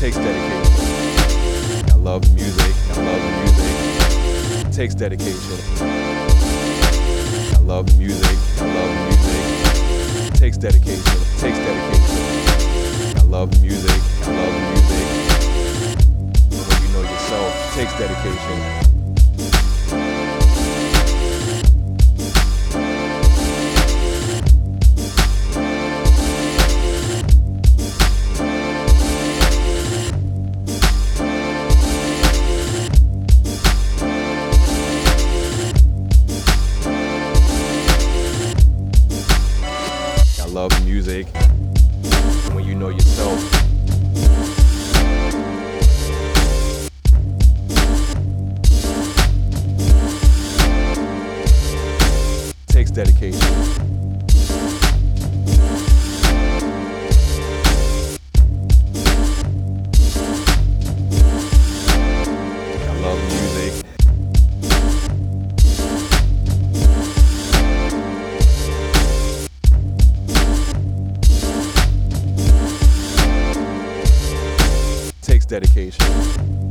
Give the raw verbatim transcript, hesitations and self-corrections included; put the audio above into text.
takes dedication. I love music, I love music, takes dedication. I love music, I love music, takes dedication, takes dedication. I love music, I love music. When you know yourself, takes dedication. I love music when you know yourself. Takes dedication. I love music. Takes dedication.